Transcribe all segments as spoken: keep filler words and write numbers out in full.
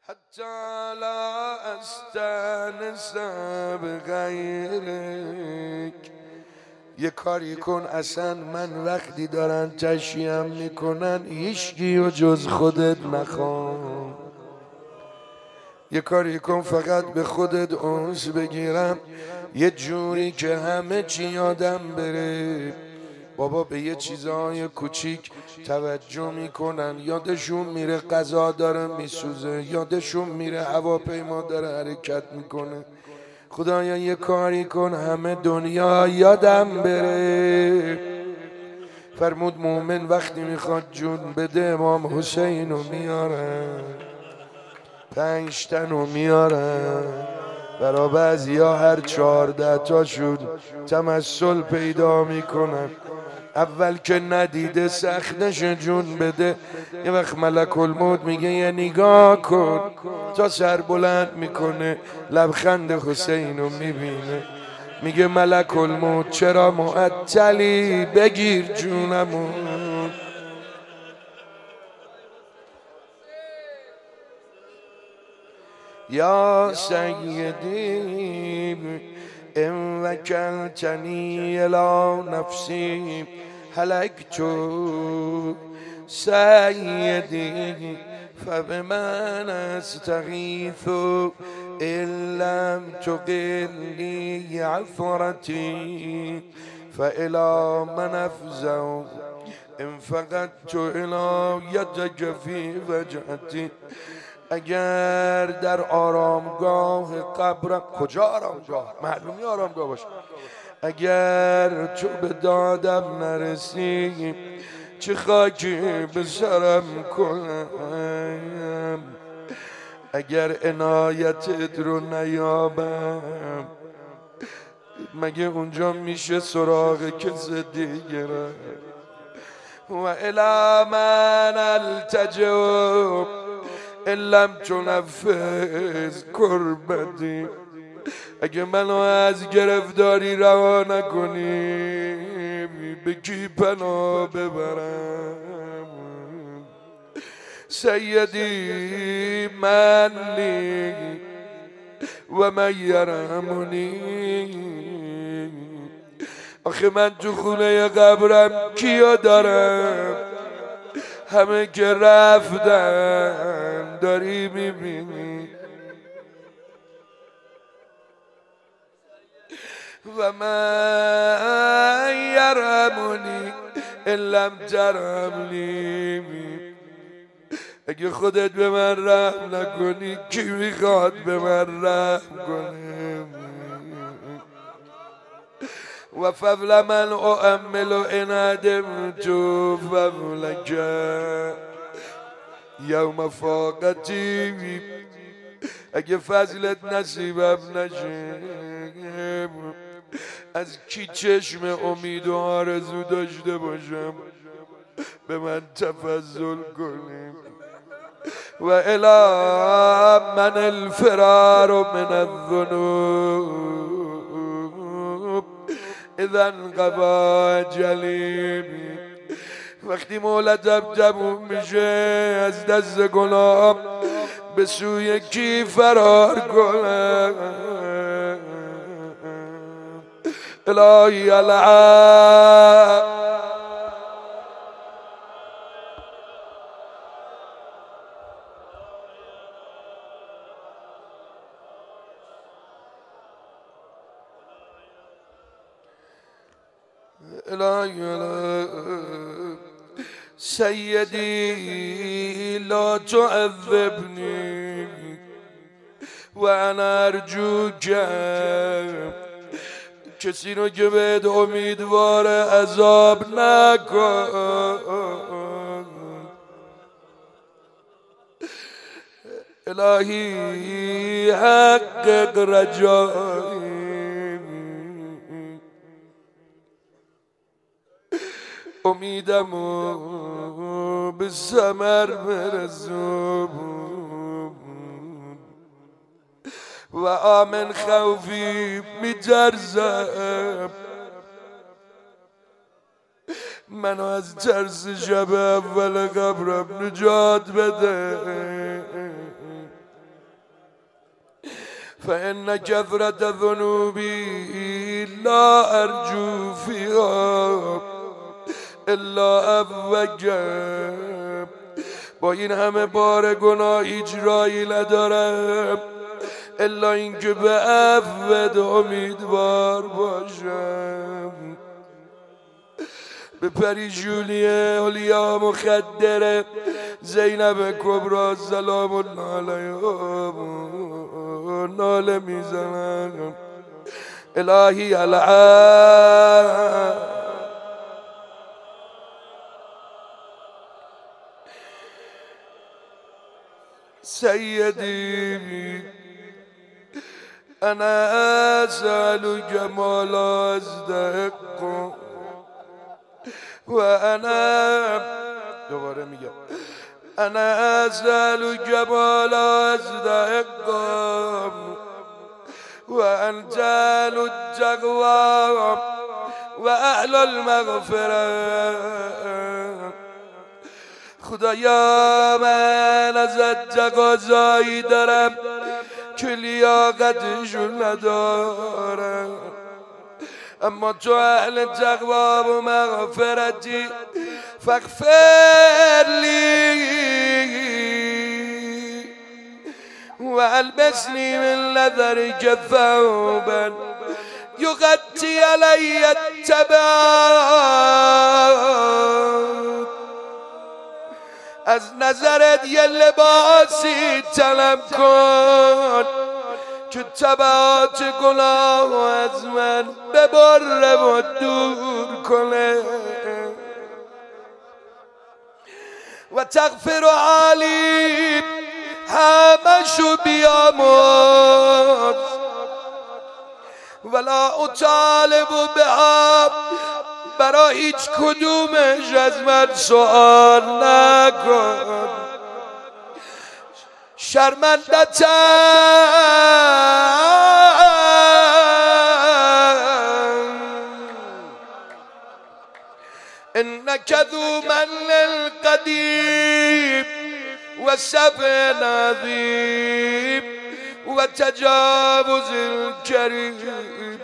حتی لا استانس بغیرک. یه کاری کن اصلا من وقتی دارن تشییعم میکنن هیچکی و جز خودت نخوام. یه کاری کن فقط به خودت انس بگیرم، یه جوری که همه چی یادم بره. بابا به یه چیزهای کوچیک توجه میکنن، یادشون میره غذا داره میسوزه، یادشون میره هواپیما داره حرکت میکنه. خدایا یه کاری کن همه دنیا یادم بره. فرمود مومن وقتی میخواد جون بده امام حسین رو میارن، پنج تن رو میارن. برا بعضی ها هر چهارده تاشون تمثل پیدا میکنن. اول که ندیده سختش جون بده، یه وقت ملک الموت میگه یه نگاه کن، تا سر بلند میکنه لبخند حسین رو میبینه، میگه ملک الموت چرا معطلی، بگیر جونمون. یا سیدی ان وکلتنی الی نفسی هلکت، سیدی فبمن استغیث ان لم تقلی عثرتی فالی من افزع ان فقدت الی یدک فی وجهتی. اگر در آرامگاه قبرم، کجا آرامگاه؟ معلومی آرامگاه باشه. اگر تو به دادم نرسی چه خاکی به سرم کنم، اگر عنایتت رو نیابم مگه اونجا میشه سراغ کس دیگر؟ و الی من التجو ان لم تنفذ کربتی. اگه منو از گرفتاری رها نکنی به کی پناه ببرم؟ سیدی منی و من یرحمنی. آخه من تو خونه قبرم کیا دارم؟ همه که رفتن داری میبینی. و من یرحمنی ان لم ترحمنی. اگه خودت به من رحم نکنی کی میخواد به من رحم کنه؟ و فضل من اؤمل ان ادمت فضلک یوم فاقتی. اگه فضلت نصیبم نشه از کی چشم امید و آرزو داشته باشم به من تفضل کنیم. و الی من الفرار من الذنوب اذا انقضى اجلی. وقتی مولدم تموم میشه از دست گناه به سوی کی فرار کنم؟ الهی العب الهی العب سیدی لا تعذبنی و انا ارجوک. کسی رو که بهت امیدوار عذاب نکن. الهی حقق رجایی امیدمو به ثمر برسون و آمن خوفی میترسم منو از ترس شب اول قبرم نجات بده. فإن كثرة ذنوبي لا أرجو فيها الا ابوجم. با این همه بار گناه اجرایی ندارم الا اینکه به عفوت امیدوار باشم. به پریشونی اولیا مخدره زینب کبرا سلام الله علیها ناله میزنم. الهی العالم سيدي أنا أسأل جمال أصدق وأنا دوباره میگم أنا أسأل جمال أصدق وأنت أهل التقوى وأهل المغفرة. خدایا من ازت تقاضایی دارم که لیاقتشو ندارم، اما تو اهل تقوا و مغفرتی فاغفر لی و البسنی من لذرک ثوبا یغطی علی التبعات. از نظرت یه لباسی طلب کن که تبعات گناه از من ببره و دور کنه. و تغفر علی همشو بیامرز ولا اطالب بها، برای هیچ کدومش از من سؤال نکن. شرمندتم انک ذو من قدیم و سبع عظیم و تجاوز کریم.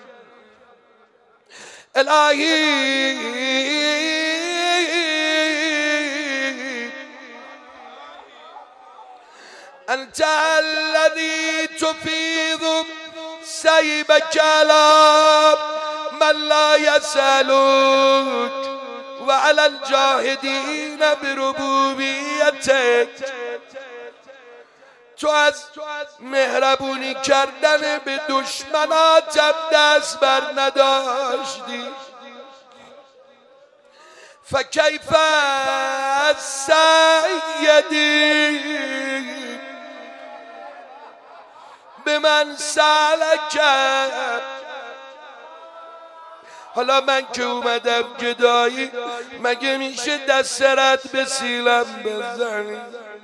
الهی انت الذي تفيض سيبك على من لا يسألك وعلى الجاهدين بربوبيتك. تو از مهربونی کردن به دشمناتم دست بر نداشتی. فکیف سیدی به من سالک. حالا من که اومدم گدایی مگه میشه دست رد به سیلم بزنی؟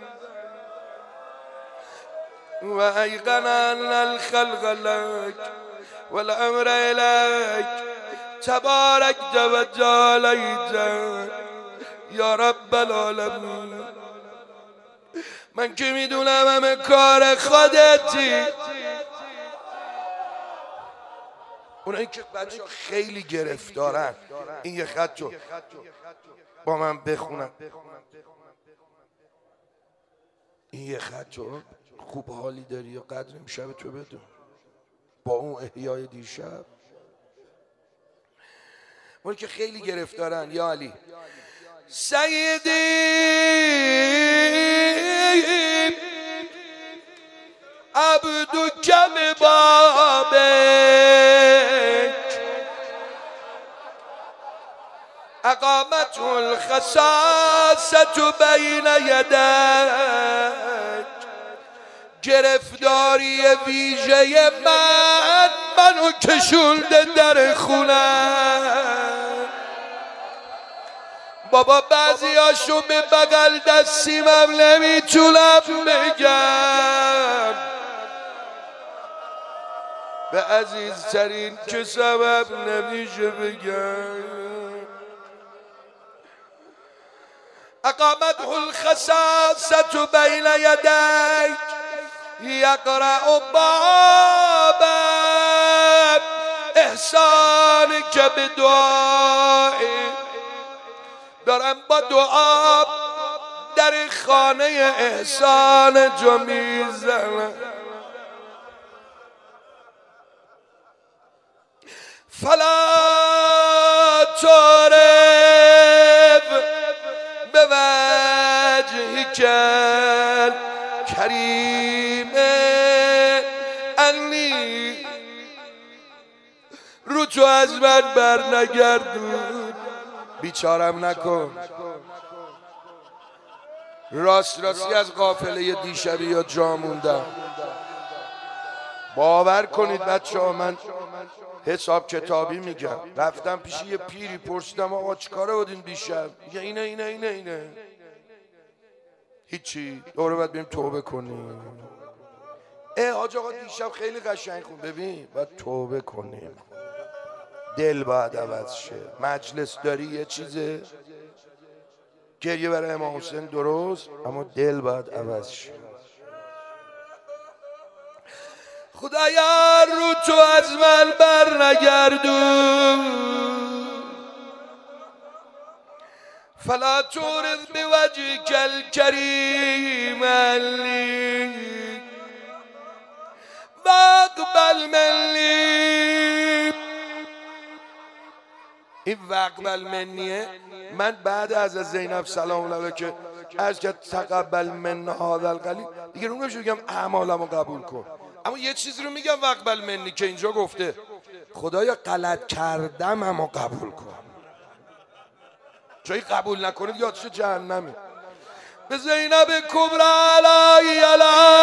و ایقن ان الخلق لك والامر اليك تبارکت و تعالیت یا رب العالمین. من که میدونم همه کار خودتی. اونایی که بچه خیلی گرفتارن این یه خط رو با من بخونم. این یه خط رو خوب حالی داری یا قدر امشب تو بدون با اون احیای دیشب. اون که خیلی گرفتارن یا علی سیدی عبدک ببابک اقامته الخصاصة بین یدک. گرفتاری ویژه من منو کشونده در خونم. بابا بعضی هاشو به بغل دستیمم نمیتونم بگم، به عزیزترین که سبب نمیشه بگم. اقامته الخصاصة بین یدک یقرأ باب احسان که به دعای دارم با دعا در خانه احسان جو میزنم. فلا تعرف به وجهی کل کریم انی رو تو از من بر نگردون، بیچارم نکن. راست راستی از قافله دیشبی یا جا موندم. باور کنید بچه ها من حساب کتابی میگم. رفتم پیش یه پیری پرسیدم آقا چیکاره بودین دیشب؟ میگه اینه اینه اینه اینه هیچی، دوره باید بریم توبه کنیم. اه حاج آقا دیشب خیلی قشنگ خون. ببین باید توبه کنیم، دل باید عوض شه. مجلس داری یه چیزه، گریه برای امام حسین درست، اما دل باید عوض شه. خدایا رو تو از من بر نگردون، فلا تورد به وجهک الکریم لی واقبل منی. این واقبل منیه من بعد از زینب سلام الله که از که تقبل من هذا القلیل دیگه رو نمیشه بگم اعمالمو قبول کن، اما یه چیزی رو میگم واقبل منی که اینجا گفته خدایا غلط کردم اما قبول کن. جایی قبول نکنید یادش جهنمی. به زینب کبرا علی علی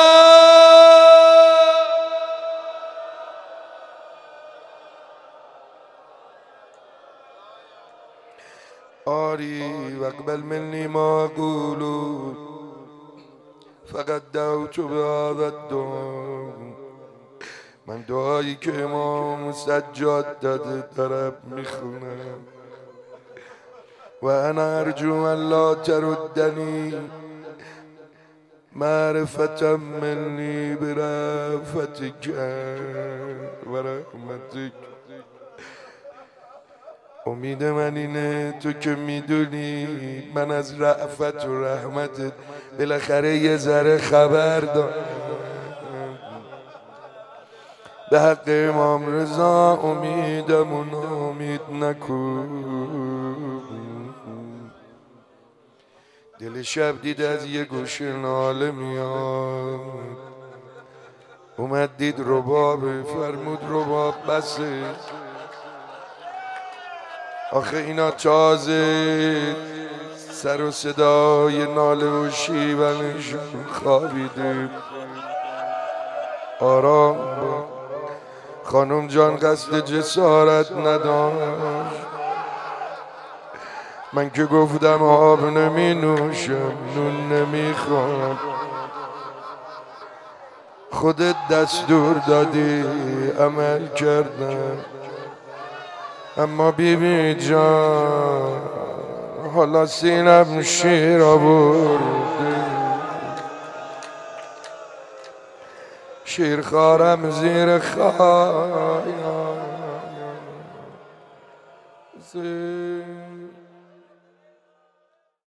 آری واقبل منی ما قولون فقط دعوت به هذا الدعا. من دعایی که امام سجاد داده دارم میخونم. و انا ارجو ان لا تردنی معرفتا منی برأفتک و رحمتک. امید من اینه تو که میدونی من از رأفت و رحمتت بالاخره یه ذره خبر دارم. به حق امام رضا امیدم و نامید نکن. دل شب دید از یه گوش ناله میاد، اومد دید ربابه، فرمود رباب بسه. آخه اینا تازه سر و صدای ناله و شیونشون خوابیده. آرام با خانم جان قصد جسارت نداشت. من که گفتم آب نمی نوشم نون نمی خورم، خودت دستور دادی عمل کردم. اما بیبی جان حالا سینم شیر آورده، شیر خارم زیر خایم.